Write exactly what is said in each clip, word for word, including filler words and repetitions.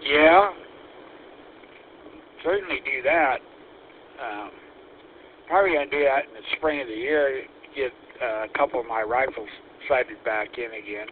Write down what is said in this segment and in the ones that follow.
Yeah, certainly do that. Um, probably going to do that in the spring of the year, get uh, a couple of my rifles sighted back in again.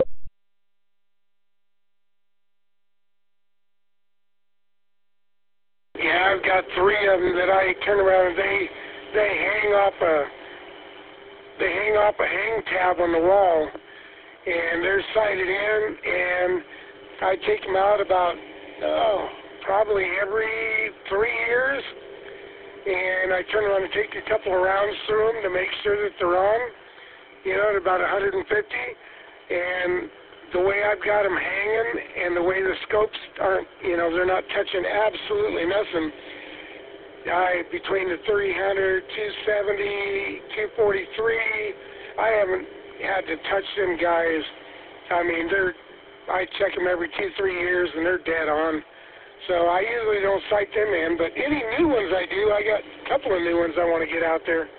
Yeah, I've got three of them that I turn around and they they hang off a they hang off a hang tab on the wall, and they're sighted in, and I take them out about oh probably every three years, and I turn around and take a couple of rounds through them to make sure that they're on, you know, at about one hundred fifty, and the way I've got them hanging and the way the scopes aren't, you know, they're not touching absolutely nothing. I, between the three hundred, two seventy, two forty-three, I haven't had to touch them guys. I mean, they're, I check them every two, three years and they're dead on. So I usually don't sight them in, but any new ones I do, I got a couple of new ones I want to get out there.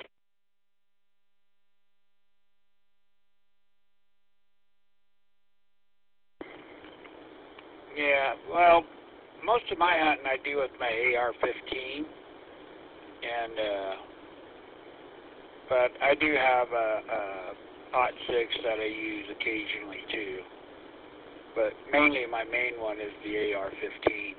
Yeah, well, most of my hunting I do with my A R fifteen, and uh, but I do have a, a Ot six that I use occasionally too. But mainly my main one is the A R fifteen.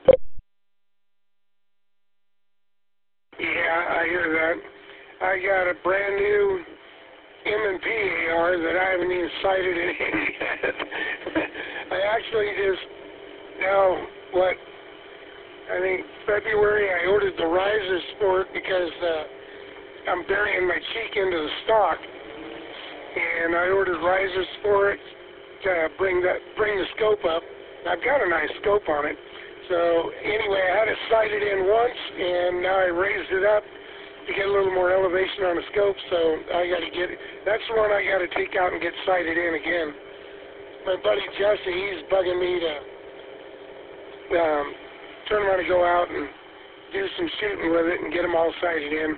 Yeah, I hear that. I got a brand new M and P A R that I haven't even sighted in yet. I actually just, now, what, I think February I ordered the Riser Sport because uh, I'm burying my cheek into the stock. And I ordered Riser Sport to bring that bring the scope up. I've got a nice scope on it. So anyway, I had it sighted in once, and now I raised it up to get a little more elevation on the scope. So I got to get it. That's the one I got to take out and get sighted in again. My buddy Jesse, he's bugging me to um, turn around and go out and do some shooting with it and get them all sighted in.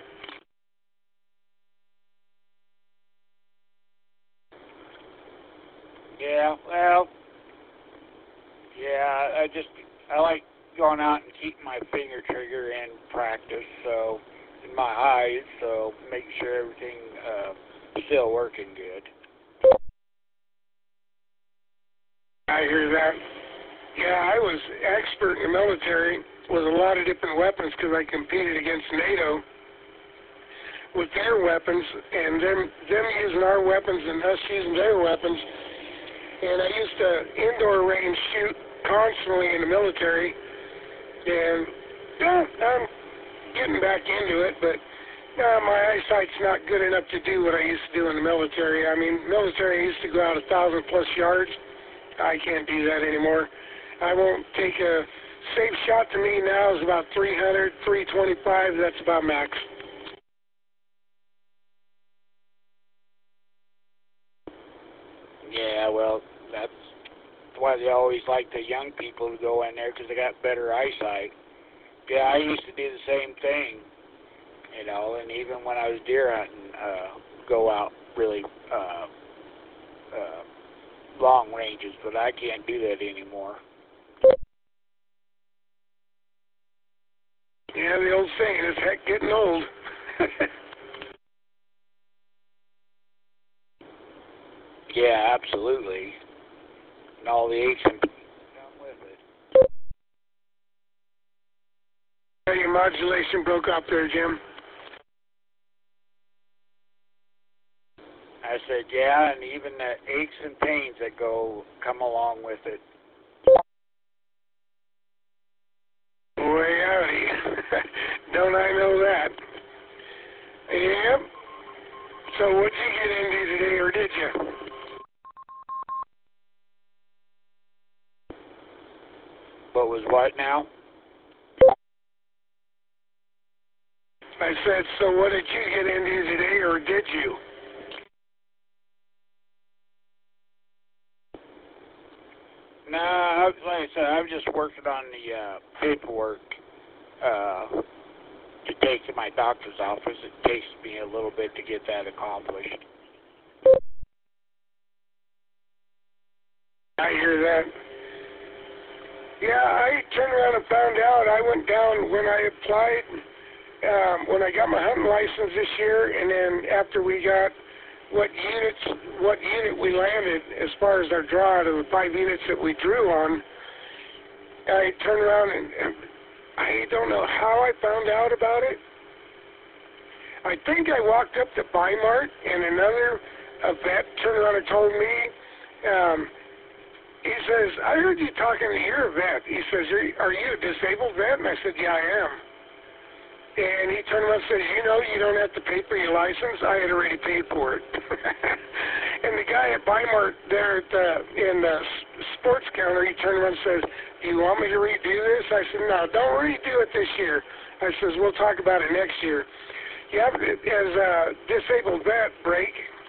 Yeah, well, yeah, I just, I like going out and keeping my finger trigger in practice, so, in my eyes, so make sure everything uh, is still working good. I hear that. Yeah, I was expert in the military with a lot of different weapons because I competed against NATO with their weapons and them, them using our weapons and us using their weapons. And I used to indoor range shoot constantly in the military, and yeah, I'm getting back into it, but uh, my eyesight's not good enough to do what I used to do in the military. I mean, military I used to go out a thousand plus yards. I can't do that anymore. I won't take a safe shot to me now is about three hundred, three twenty-five. That's about max. Yeah, well, that's why they always like the young people to go in there because they got better eyesight. Yeah, I used to do the same thing, you know, and even when I was deer hunting, uh, go out really uh, uh, long ranges, but I can't do that anymore. Yeah, the old saying is heck getting old. Yeah, absolutely. And all the aches and pains come with it. Your modulation broke up there, Jim. I said, yeah, and even the aches and pains that go come along with it. Way howdy. Don't I know that? Yep. So what'd you get into today, or did you? What was what now? I said, so what did you get into today, or did you? No, I was, like I said, I was just working on the uh, paperwork uh, to take to my doctor's office. It takes me a little bit to get that accomplished. I hear that. Yeah, I turned around and found out. I went down when I applied, um, when I got my hunting license this year, and then after we got what units, what unit we landed as far as our draw out of the five units that we drew on, I turned around and, and I don't know how I found out about it. I think I walked up to Bi-Mart and another a vet turned around and told me, um, he says, I heard you talking to your vet. He says, are you, are you a disabled vet? And I said, yeah, I am. And he turned around and says, you know, you don't have to pay for your license. I had already paid for it. And the guy at Bi-Mart there at the, in the sports counter, he turned around and says, do you want me to redo this? I said, no, don't redo it this year. I says, we'll talk about it next year. You have, as a disabled vet, break,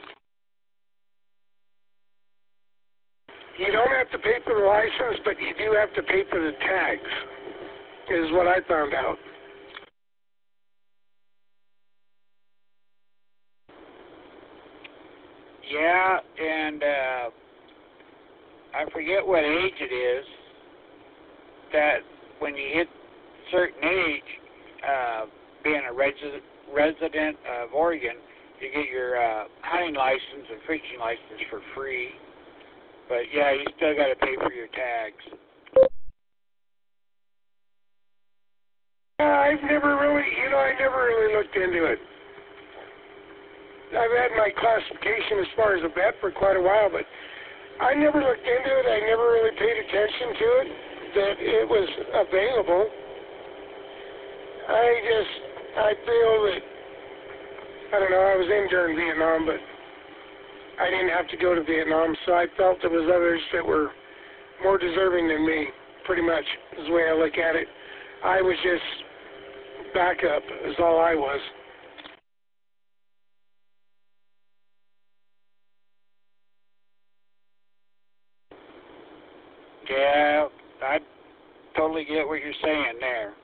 you don't have to pay for the license, but you do have to pay for the tags, is what I found out. Yeah, and uh, I forget what age it is, that when you hit a certain age, uh, being a resident, resident of Oregon, you get your uh, hunting license and fishing license for free. But yeah, you still got to pay for your tags. Uh, I've never really, you know, I never really looked into it. I've had my classification as far as a vet for quite a while, but I never looked into it. I never really paid attention to it, that it was available. I just, I feel that, I don't know, I was in during Vietnam, but I didn't have to go to Vietnam, so I felt there was others that were more deserving than me, pretty much, is the way I look at it. I was just backup, is all I was. Yeah, I totally get what you're saying there.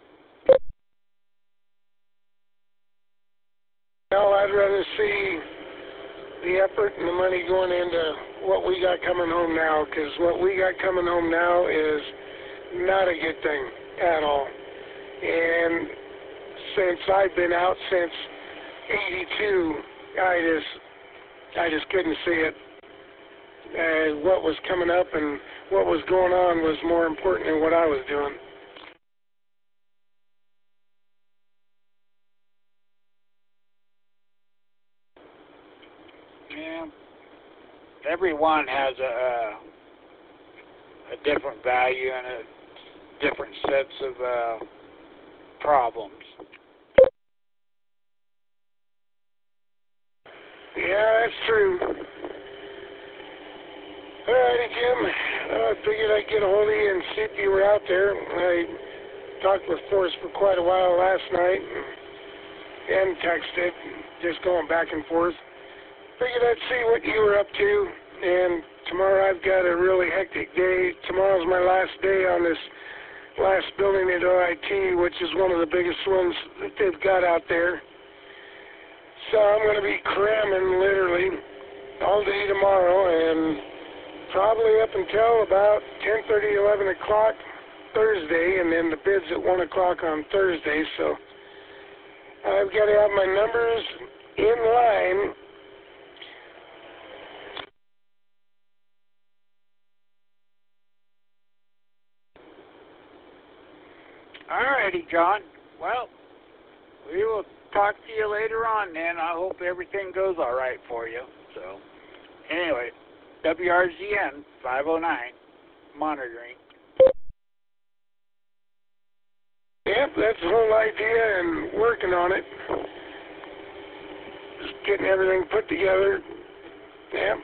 Well, I'd rather see the effort and the money going into what we got coming home now, because what we got coming home now is not a good thing at all. And since I've been out since eighty-two, I just, I just couldn't see it. Uh, what was coming up and what was going on was more important than what I was doing. Yeah, everyone has a, a, a different value and a different sets of uh, problems. Yeah, that's true. Alrighty, Jim. I figured I'd get a hold of you and see if you were out there. I talked with Forrest for quite a while last night and, and texted, just going back and forth. Figured I'd see what you were up to, and tomorrow I've got a really hectic day. Tomorrow's my last day on this last building at O I T, which is one of the biggest ones that they've got out there. So I'm going to be cramming literally all day tomorrow, and probably up until about ten thirty, eleven o'clock Thursday, and then the bid's at one o'clock on Thursday. So I've got to have my numbers in line. Alrighty, John. Well, we will talk to you later on then. I hope everything goes all right for you. So, anyway, W R Z N five oh nine, monitoring. Yep, that's the whole idea, and working on it. Just getting everything put together. Yep.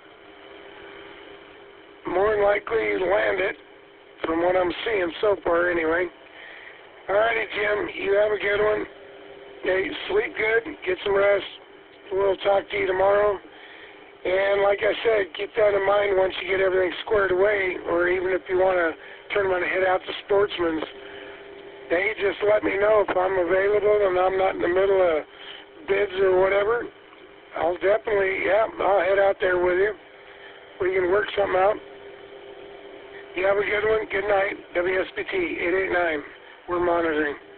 More than likely land it, from what I'm seeing so far anyway. Alrighty, Jim, you have a good one. Hey, sleep good, get some rest. We'll talk to you tomorrow. And like I said, keep that in mind once you get everything squared away, or even if you want to turn around and head out to Sportsman's. Hey, just let me know if I'm available and I'm not in the middle of bids or whatever. I'll definitely, yeah, I'll head out there with you. We can work something out. You have a good one. Good night. W S B T eight eight nine. We're monitoring.